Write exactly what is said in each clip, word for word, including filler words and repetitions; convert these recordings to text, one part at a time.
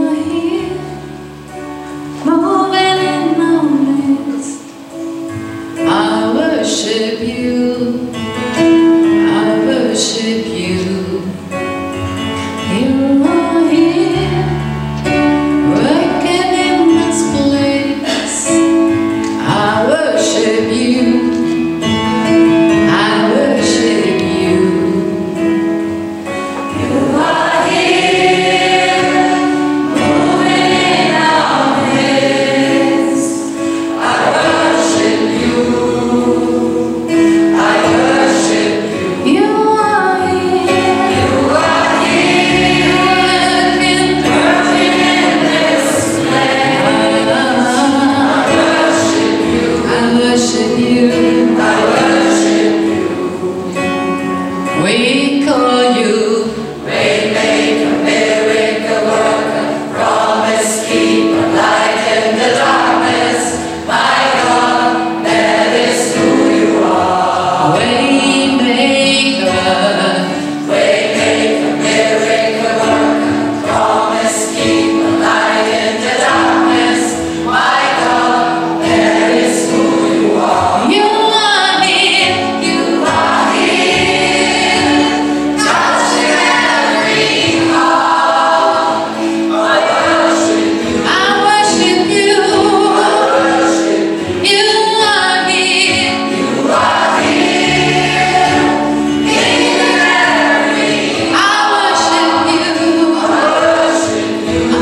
are here, moving in our midst. I worship you, I worship you. You are here, working in this place. I worship you, I worship you. You are here, moving in our midst. I worship you, I worship you. You are here, you are here, working, working in this place. I worship you, I worship you, I worship you. We call you Waymaker, miracle worker, promise keeper, light in the darkness. My God, that is who you are. Waymaker, Waymaker, miracle worker, promise keeper, light in the darkness. My God, that is who you are. You are here, you are here, touching every heart. I worship you, I worship you, I worship you. You are here, you are here, in every. I worship you, I worship you,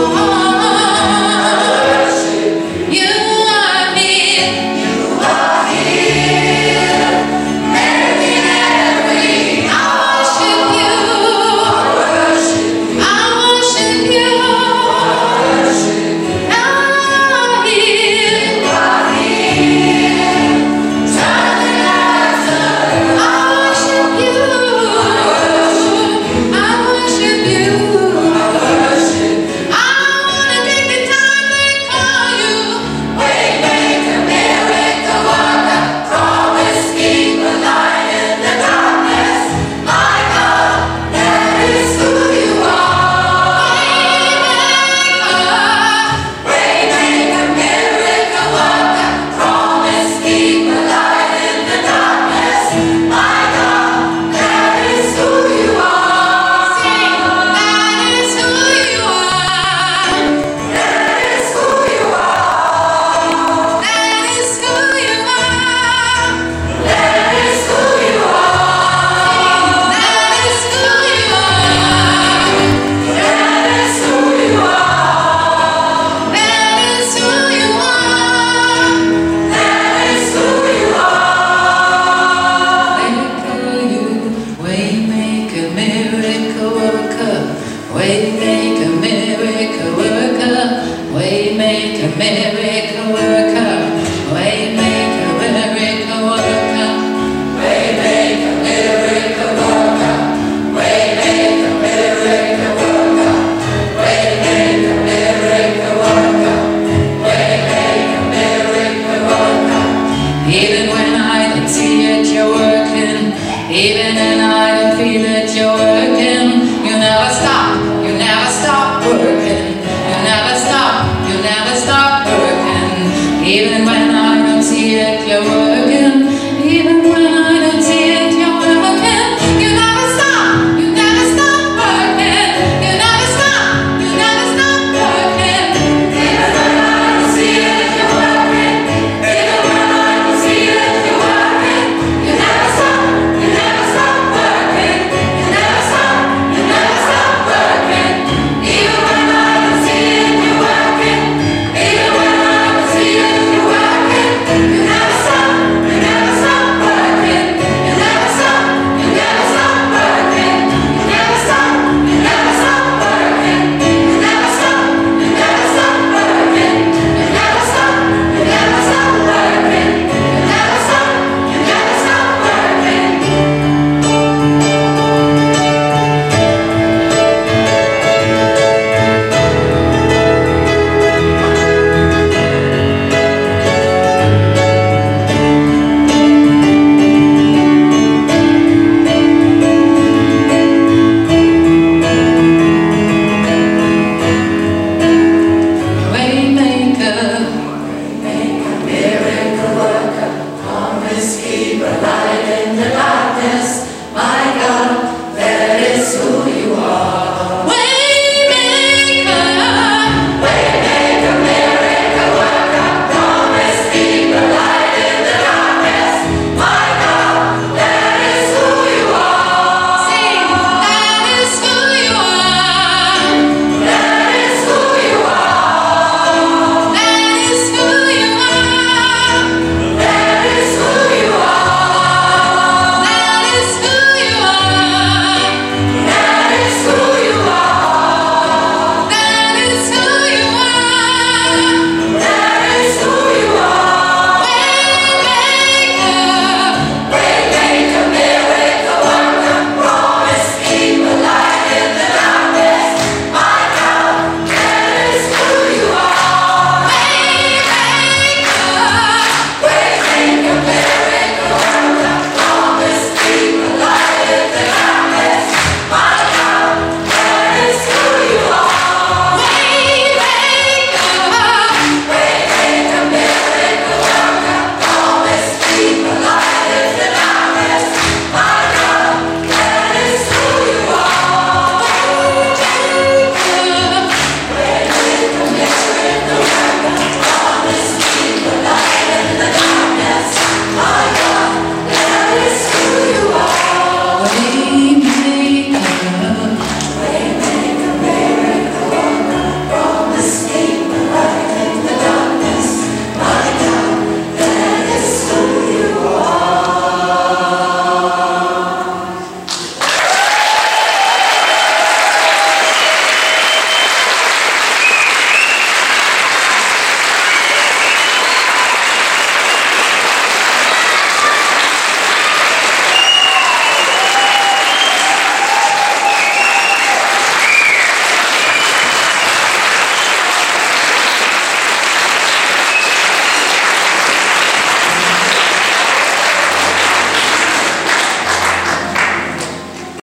I worship you. You are here, you are here, in every. I worship you, I worship you, I worship you, I worship you. You are here, you are here, turning after. I worship you, I worship you, I worship you. I wanna take the time to call you Waymaker, miracle worker, promise keeper, light in the darkness. My God, that is who you are. Waymaker, miracle worker, promise keeper, light in the darkness. My God, that is who you are. That is who you are. That is who you are. That is who you are. That is who you are. That is who you are. That is who you are. That is who you are. That is who you are. Waymaker, miracle worker, Waymaker, miracle worker, Waymaker, miracle worker, Waymaker, miracle worker, Waymaker, miracle worker, Waymaker, miracle worker, Waymaker, miracle worker, Waymaker, miracle worker. Even when I don't see it, you're working. Even when I don't feel it, you're working. You never stop, you never stop working. You never stop, you never stop working. Even when